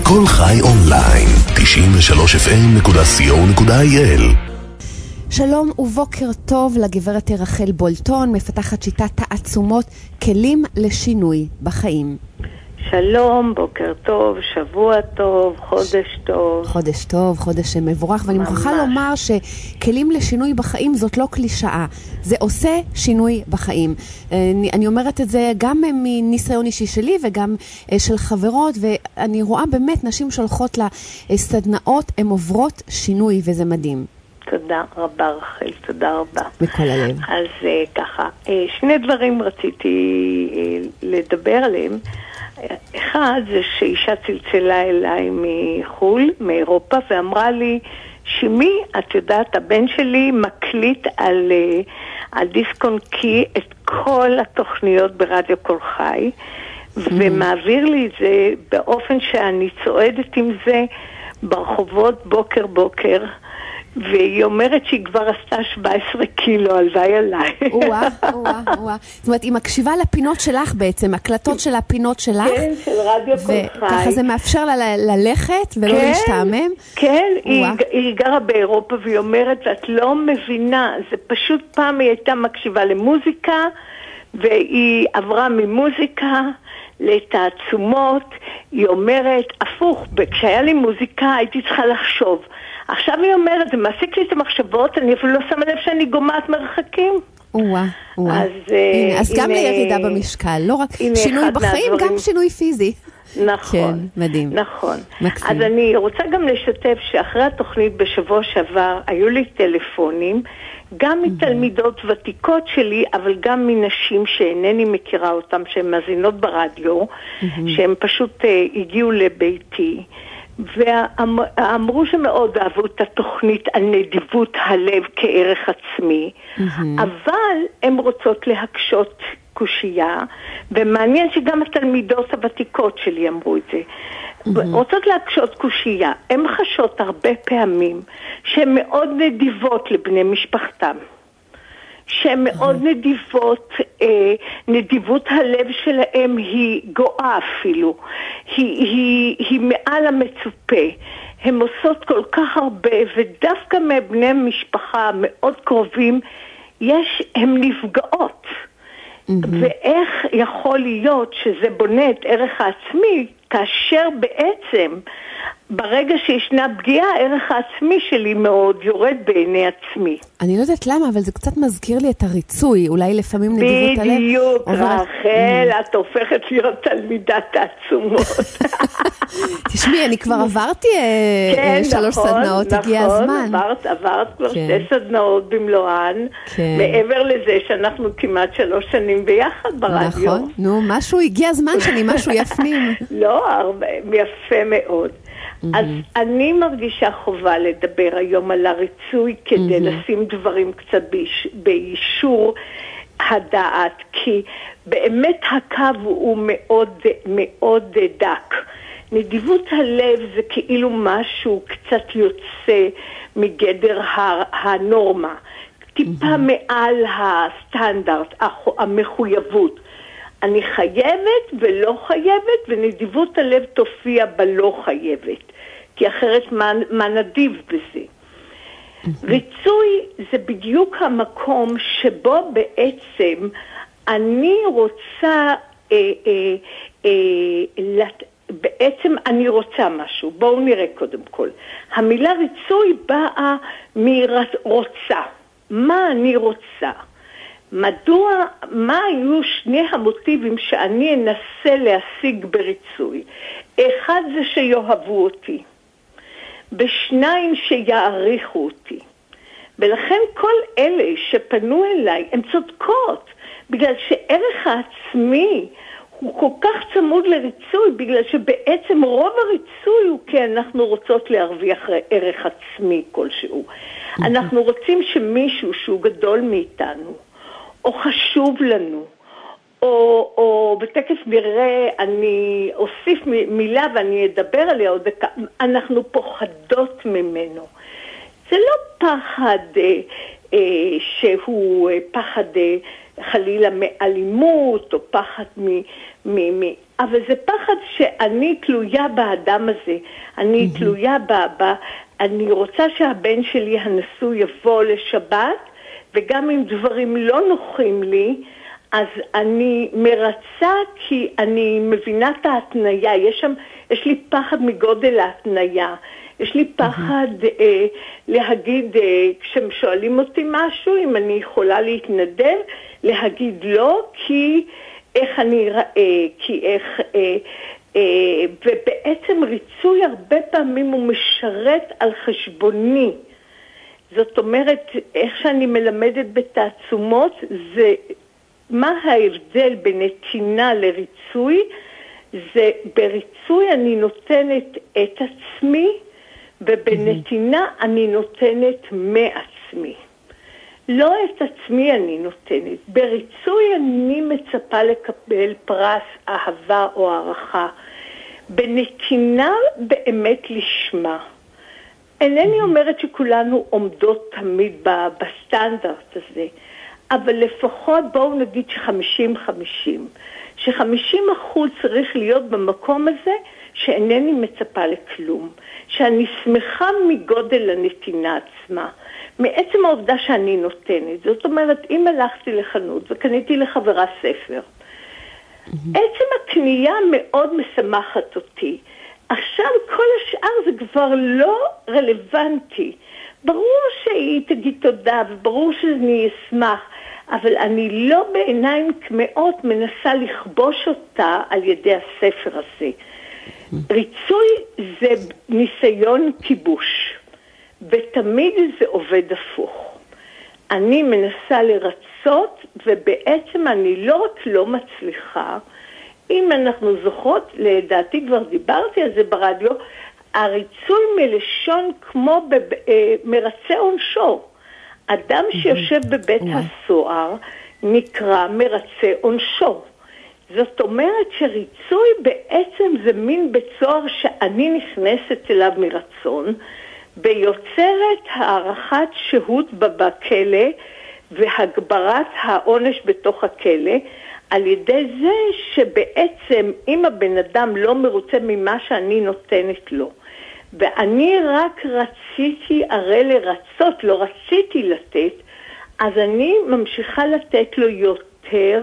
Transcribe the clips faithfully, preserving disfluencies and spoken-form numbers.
כל חי אונליין, תשעים ושלוש אף אם נקודה סי או נקודה איי אל. שלום ובוקר טוב לגברת רחל בולטון, מפתחת שיטת תעצומות, כלים לשינוי בחיים. שלום, בוקר טוב, שבוע טוב, חודש טוב. חודש טוב, חודש מבורך, ואני ממש. מוכרחה לומר שכלים לשינוי בחיים זאת לא קלישאה, זה עושה שינוי בחיים. אני, אני אומרת את זה גם מניסיון אישי שלי וגם של חברות, ואני רואה באמת נשים שהולכות לסדנאות, הן עוברות שינוי וזה מדהים. תודה רבה רחל, תודה רבה. מכל הלב. אז ככה, שני דברים רציתי לדבר עליהם. אחד זה שאישה צלצלה אליי מחול, מאירופה, ואמרה לי, שמי, את יודעת, הבן שלי מקליט על, על דיסק און קי את כל התוכניות ברדיו כל חי, ומעביר לי את זה באופן שאני צועדת עם זה ברחובות בוקר בוקר, והיא אומרת שהיא כבר עשתה שבע עשרה קילו, הלוואי עליי. וואה, וואה, וואה. זאת אומרת, היא מקשיבה לפינות שלך בעצם, הקלטות של הפינות שלך. כן, של רדיו כל חי. וככה זה מאפשר לה ללכת ולא להשתעמם. כן, היא גרה באירופה והיא אומרת, ואת לא מבינה, זה פשוט פעם היא הייתה מקשיבה למוזיקה, והיא עברה ממוזיקה לתעצומות. היא אומרת, הפוך, כשהיה לי מוזיקה הייתי צריכה לחשוב. עכשיו היא אומרת, זה מעסיק לי את המחשבות, אני אפילו לא שמה לב שאני גומעת מרחקים. וואה, וואה. אז, הנה, אז הנה, גם לירידה במשקל, לא רק שינוי בחיים, מהדברים. גם שינוי פיזי. נכון. כן, מדהים. נכון. מקסים. אז אני רוצה גם לשתף שאחרי התוכנית בשבוע שעבר, היו לי טלפונים, גם מתלמידות ותיקות שלי, אבל גם מנשים שאינני מכירה אותם, שהן מאזינות ברדיו, שהן פשוט uh, הגיעו לביתי, ואמרו שמאוד אהבו את התוכנית על נדיבות הלב כערך עצמי, אבל הן רוצות להקשות קושייה, ומעניין שגם התלמידות הוותיקות שלי אמרו את זה. רוצות להקשות קושייה, הן חשות הרבה פעמים שהן מאוד נדיבות לבני משפחתם. שהן מאוד נדיבות, אה, נדיבות הלב שלהם היא גואה אפילו, היא, היא, היא מעל המצופה. הן עושות כל כך הרבה, ודווקא מבני משפחה מאוד קרובים, יש, הן נפגעות. Mm-hmm. ואיך יכול להיות שזה בונה את ערך העצמי, כאשר בעצם ברגע שישנה פגיעה, הערך העצמי שלי מאוד יורד בעיני עצמי. אני לא יודעת למה, אבל זה קצת מזכיר לי את הריצוי, אולי לפעמים נדיבות הלב. בדיוק, רחל, את הופכת להיות תלמידת תעצומות. תשמעי, אני כבר עברתי שלוש סדנאות, הגיע הזמן. נכון, עברת כבר שתי סדנאות במלואן, מעבר לזה שאנחנו כמעט שלוש שנים ביחד ברדיו. נכון, נו, משהו, הגיע הזמן שאני משהו יפנים. לא, יפה מאוד. אז אני מרגישה חובה לדבר היום על הריצוי כדי לשים דברים קצת באישור הדעת, כי באמת הקו הוא מאוד מאוד דק. נדיבות הלב זה כאילו משהו קצת יוצא מגדר הנורמה, טיפה מעל הסטנדרט, המחויבות. אני חייבת ולא חייבת, ונדיבות הלב תופיע בלא חייבת, כי אחרת מה, מה נדיב בזה? ריצוי זה בדיוק המקום שבו בעצם אני רוצה, אה, אה, אה, לת... בעצם אני רוצה משהו. בואו נראה קודם כל. המילה ריצוי באה מרוצה. מה אני רוצה? מדוע, מה היו שני המוטיבים שאני אנסה להשיג בריצוי? אחד זה שיאהבו אותי, בשניים שיעריכו אותי. ולכן כל אלה שפנו אליי, הן צודקות, בגלל שערך העצמי הוא כל כך צמוד לריצוי, בגלל שבעצם רוב הריצוי הוא כי אנחנו רוצות להרוויח ערך עצמי כלשהו. אנחנו רוצים שמישהו שהוא גדול מאיתנו, או חשוב לנו, או, או בתקף נראה, אני אוסיף מילה ואני אדבר עליה עוד דקה, אנחנו פוחדות ממנו. זה לא פחד אה, אה, שהוא אה, פחד אה, חלילה מאלימות או פחד מ... מ, מ אבל זה פחד שאני תלויה באדם הזה, אני mm-hmm. תלויה ב, ב... אני רוצה שהבן שלי הנשוי יבוא לשבת, וגם אם דברים לא נוחים לי, אז אני מרצה כי אני מבינה את ההתניה, יש שם, יש לי פחד מגודל ההתניה, יש לי פחד mm-hmm. אה, להגיד, אה, כשהם שואלים אותי משהו, אם אני יכולה להתנדב, להגיד לא, כי איך אני ראה, כי איך, אה, אה, ובעצם ריצוי הרבה פעמים הוא משרת על חשבוני. זאת אומרת, איך שאני מלמדת בתעצומות, זה מה ההבדל בין נתינה לריצוי, זה בריצוי אני נותנת את עצמי, ובנתינה אני נותנת מעצמי. לא את עצמי אני נותנת. בריצוי אני מצפה לקבל פרס, אהבה או הערכה. בנתינה באמת לשמה. אינני אומרת שכולנו עומדות תמיד בסטנדרט הזה, אבל לפחות בואו נגיד שחמישים חמישים. שחמישים אחוז צריך להיות במקום הזה שאינני מצפה לכלום. שאני שמחה מגודל הנתינה עצמה. מעצם העובדה שאני נותנת. זאת אומרת, אם הלכתי לחנות וקניתי לחברה ספר, mm-hmm. עצם הקנייה מאוד משמחת אותי. עכשיו כל השאר זה כבר לא רלוונטי. ברור שהיא תגיד תודה וברור שאני אשמח, אבל אני לא בעיניים כמאות מנסה לכבוש אותה על ידי הספר הזה. ריצוי זה ניסיון כיבוש, ותמיד זה עובד הפוך. אני מנסה לרצות, ובעצם אני לא רק לא מצליחה, אם אנחנו זוכרות, לדעתי כבר דיברתי על זה ברדיו, הריצוי מלשון כמו מרצה עונשו. אדם שיושב בבית הסוהר נקרא מרצה עונשו. זאת אומרת שריצוי בעצם זה מין בית סוהר שאני נכנסת אליו מרצון, ויוצרת הערכת שהות בכלא והגברת העונש בתוך הכלא, על ידי זה שבעצם אם הבן אדם לא מרוצה ממה שאני נותנת לו, ואני רק רציתי הרי לרצות, לא רציתי לתת, אז אני ממשיכה לתת לו יותר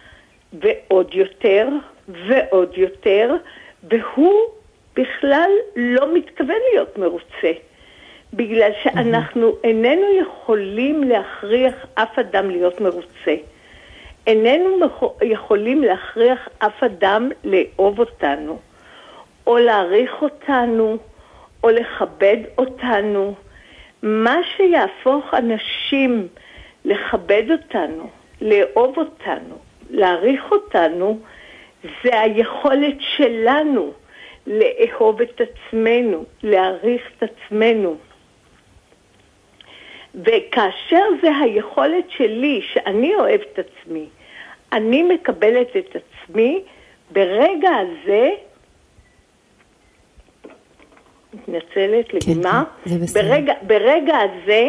ועוד יותר ועוד יותר, והוא בכלל לא מתכוון להיות מרוצה, בגלל שאנחנו איננו יכולים להכריח אף אדם להיות מרוצה. איננו יכולים להכריח אף אדם לאהוב אותנו, או להעריך אותנו, או לכבד אותנו. מה שיהפוך אנשים לכבד אותנו, לאהוב אותנו, להעריך אותנו, זה היכולת שלנו לאהוב את עצמנו, להעריך את עצמנו. וכאשר זה היכולת שלי, שאני אוהב את עצמי, אני מקבלת את עצמי, ברגע הזה, מתנצלת לגימה, ברגע, ברגע הזה,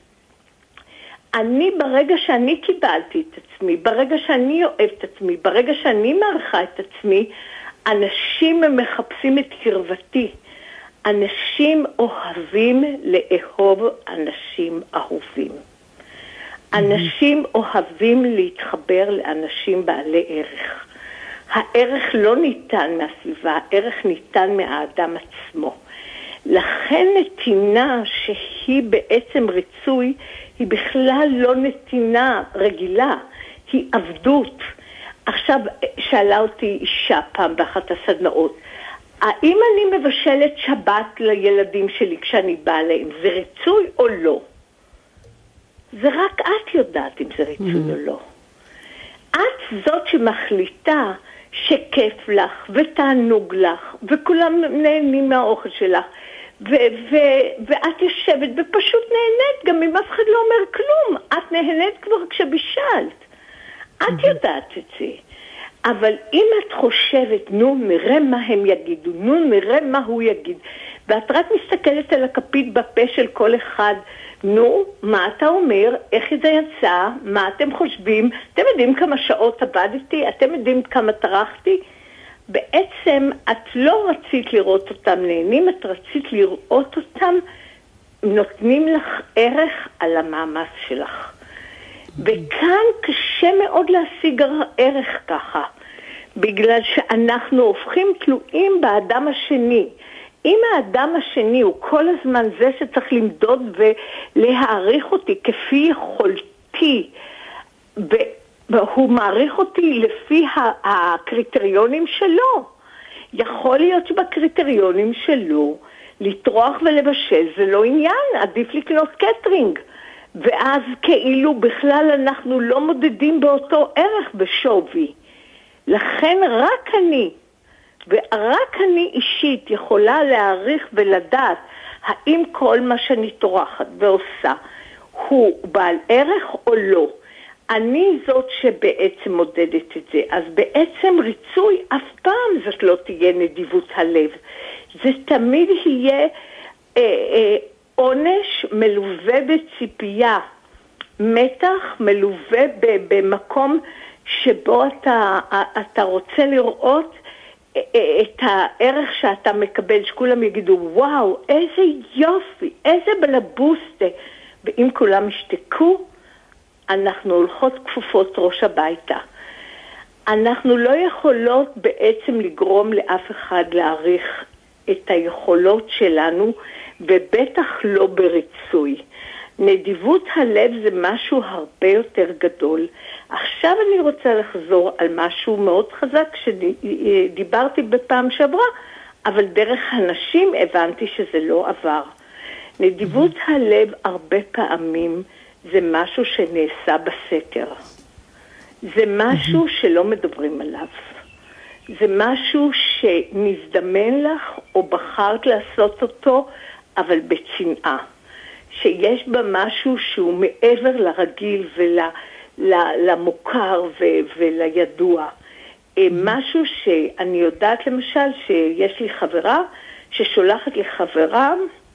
אני ברגע שאני קיבלתי את עצמי, ברגע שאני אוהב את עצמי, ברגע שאני מערכה את עצמי, אנשים מחפשים את קרבתי. אנשים אוהבים לאהוב אנשים אהובים. אנשים אוהבים להתחבר לאנשים בעלי ערך. הערך לא ניתן מהסביבה, הערך ניתן מהאדם עצמו. לכן נתינה שהיא בעצם ריצוי, היא בכלל לא נתינה רגילה, היא עבדות. עכשיו שאלה אותי אישה פעם באחת הסדנאות, האם אני מבשלת שבת לילדים שלי כשאני באה להם, זה ריצוי או לא? זה רק את יודעת אם זה ריצוי mm-hmm. או לא. את זאת שמחליטה שכיף לך ותענוג לך, וכולם נהנים מהאוכל שלך, ו- ו- ואת יושבת ופשוט נהנית, גם אם אף אחד לא אומר כלום. את נהנית כבר כשבישלת. את mm-hmm. יודעת את זה. אבל אם את חושבת, נו נראה מה הם יגידו, נו נראה מה הוא יגיד, ואת רק מסתכלת על הכפית בפה של כל אחד, נו, מה אתה אומר, איך זה יצא, מה אתם חושבים, אתם יודעים כמה שעות עבדתי, אתם יודעים כמה טרחתי, בעצם את לא רצית לראות אותם נהנים, את רצית לראות אותם נותנים לך ערך על המאמץ שלך. וכאן קשה מאוד להשיג ערך ככה, בגלל שאנחנו הופכים תלויים באדם השני. אם האדם השני הוא כל הזמן זה שצריך למדוד ולהעריך אותי כפי יכולתי, והוא מעריך אותי לפי הקריטריונים שלו, יכול להיות שבקריטריונים שלו לטרוח ולבשל זה לא עניין, עדיף לקנות קטרינג. ואז כאילו בכלל אנחנו לא מודדים באותו ערך בשווי. לכן רק אני, ורק אני אישית יכולה להעריך ולדעת האם כל מה שאני טורחת ועושה הוא בעל ערך או לא. אני זאת שבעצם מודדת את זה. אז בעצם ריצוי אף פעם זאת לא תהיה נדיבות הלב. זה תמיד יהיה אה, אה, עונש מלווה בציפייה, מתח מלווה במקום שבו אתה, אתה רוצה לראות את הערך שאתה מקבל, שכולם יגידו, וואו, איזה יופי, איזה בלבוסטה. ואם כולם ישתקו, אנחנו הולכות כפופות ראש הביתה. אנחנו לא יכולות בעצם לגרום לאף אחד להעריך את היכולות שלנו, ובטח לא בריצוי. נדיבות הלב זה משהו הרבה יותר גדול. עכשיו אני רוצה לחזור על משהו מאוד חזק שדיברתי בפעם שעברה, אבל דרך הנשים הבנתי שזה לא עבר. נדיבות הלב הרבה פעמים זה משהו שנעשה בסתר. זה משהו שלא מדברים עליו. זה משהו שנזדמן לך או בחרת לעשות אותו, אבל בצנעה. שיש בה משהו שהוא מעבר לרגיל ולמוכר ולידוע. משהו שאני יודעת למשל שיש לי חברה ששולחת לי חברה,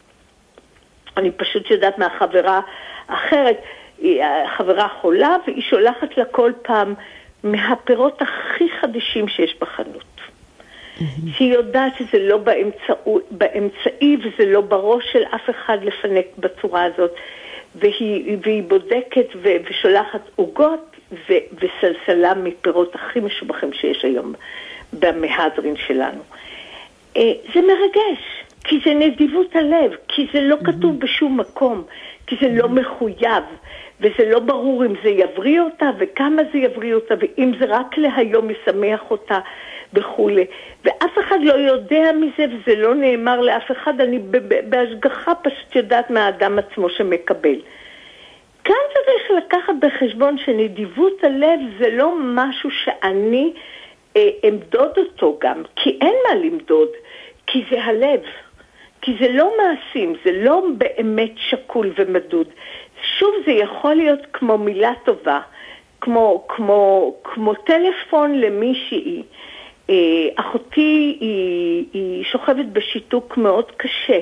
אני פשוט יודעת מהחברה אחרת, היא חברה חולה והיא שולחת לה כל פעם מהפירות הכי חדשים שיש בחנות. שהיא יודעת שזה לא באמצעי, באמצעי וזה לא בראש של אף אחד לפנק בצורה הזאת, והיא, והיא בודקת ו, ושולחת עוגות ו, וסלסלה מפירות הכי משובחים שיש היום במהדרין שלנו. זה מרגש, כי זה נדיבות הלב, כי זה לא כתוב בשום מקום, כי זה לא מחויב, וזה לא ברור אם זה יבריא אותה וכמה זה יבריא אותה, ואם זה רק להיום ישמח אותה וכו'. ואף אחד לא יודע מזה, וזה לא נאמר לאף אחד, אני בהשגחה פשוט יודעת מהאדם עצמו שמקבל. כאן צריך לקחת בחשבון שנדיבות הלב זה לא משהו שאני אה, אמדוד אותו גם, כי אין מה למדוד, כי זה הלב. כי זה לא מעשים, זה לא באמת שקול ומדוד. שוב, זה יכול להיות כמו מילה טובה, כמו, כמו, כמו טלפון למישהי. אה, אחותי היא, היא שוכבת בשיתוק מאוד קשה,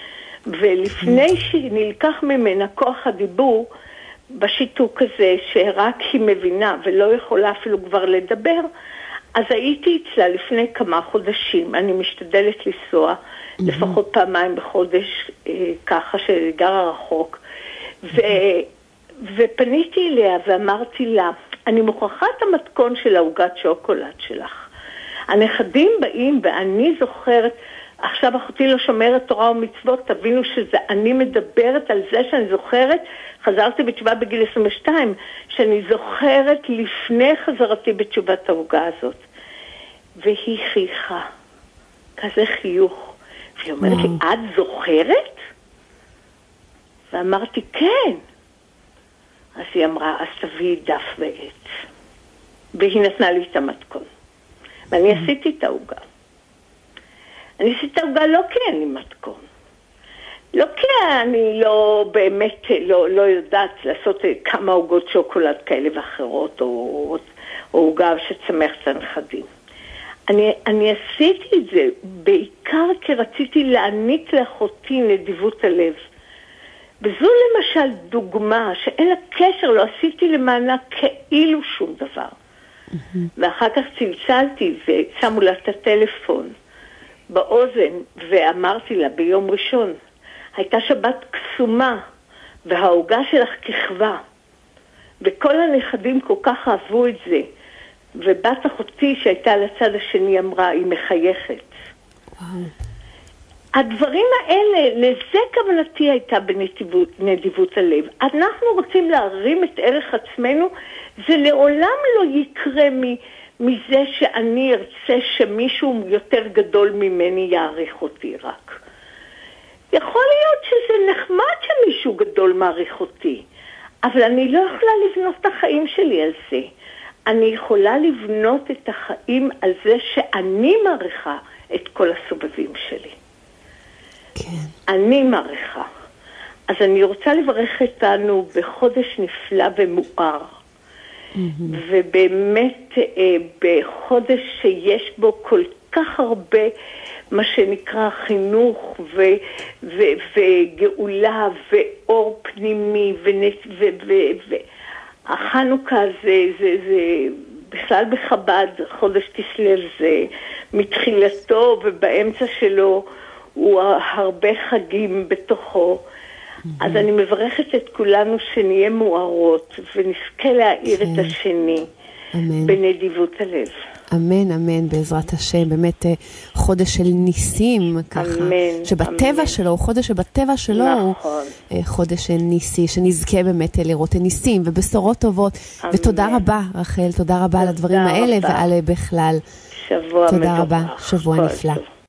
ולפני שנלקח ממנה כוח הדיבור בשיתוק הזה, שרק היא מבינה ולא יכולה אפילו כבר לדבר, אז הייתי אצלה לפני כמה חודשים. אני משתדלת לנסוע לפחות פעמיים בחודש, ככה שגרה רחוק. ו... ופניתי אליה ואמרתי לה, אני מוכרחה את המתכון של העוגת שוקולד שלך. הנכדים באים ואני זוכרת, עכשיו אחותי לא שומרת תורה ומצוות, תבינו שזה, אני מדברת על זה שאני זוכרת, חזרתי בתשובה בגיל עשרים ושתיים, שאני זוכרת לפני חזרתי בתשובת העוגה הזאת. והיא חייכה, כזה חיוך. והיא אומרת לי, את זוכרת? ואמרתי, כן. אז היא אמרה, אז תביאי דף ועט. והיא נתנה לי את המתכון. ואני עשיתי את העוגה. אני עשיתי את העוגה לא כי אין לי מתכון. לא כי אני לא באמת, לא, לא יודעת לעשות כמה עוגות שוקולד כאלה ואחרות, או עוגה שצמח את הנכדים. אני, אני עשיתי את זה בעיקר כי רציתי להעניק לאחותי נדיבות הלב. וזו למשל דוגמה שאין לה קשר, לא עשיתי למענה כאילו שום דבר. Mm-hmm. ואחר כך צלצלתי ושמו לה את הטלפון באוזן ואמרתי לה ביום ראשון, הייתה שבת קסומה וההוגה שלך ככבה. וכל הנכדים כל כך אהבו את זה. ובת אחותי שהייתה על הצד השני אמרה, היא מחייכת. וואו. הדברים האלה, לזה כוונתי הייתה בנדיבות הלב. אנחנו רוצים להרים את ערך עצמנו, זה לעולם לא יקרה מזה שאני ארצה שמישהו יותר גדול ממני יעריך אותי רק. יכול להיות שזה נחמד שמישהו גדול מעריך אותי, אבל אני לא יכולה לבנות את החיים שלי על זה. אני יכולה לבנות את החיים על זה שאני מעריכה את כל הסובבים שלי. כן. אני מעריכה. אז אני רוצה לברך אותנו בחודש נפלא ומואר. Mm-hmm. ובאמת אה, בחודש שיש בו כל כך הרבה מה שנקרא חינוך ו, ו, וגאולה ואור פנימי ונס, ו, ו, ו, החנוכה זה, זה, זה בכלל בחב"ד, חודש תשלב זה מתחילתו ובאמצע שלו הוא הרבה חגים בתוכו. Mm-hmm. אז אני מברכת את כולנו שנהיה מוארות ונזכה להאיר את השני אמן. בנדיבות הלב. אמן, אמן, בעזרת השם, באמת חודש של ניסים, ככה, אמן, שבטבע אמן. שלו, חודש שבטבע שלו נכון. הוא חודש של ניסי, שנזכה באמת לראות ניסים ובשורות טובות. אמן. ותודה רבה, רחל, תודה רבה על הדברים האלה ועל בכלל. שבוע תודה מדובר. רבה, שבוע נפלא.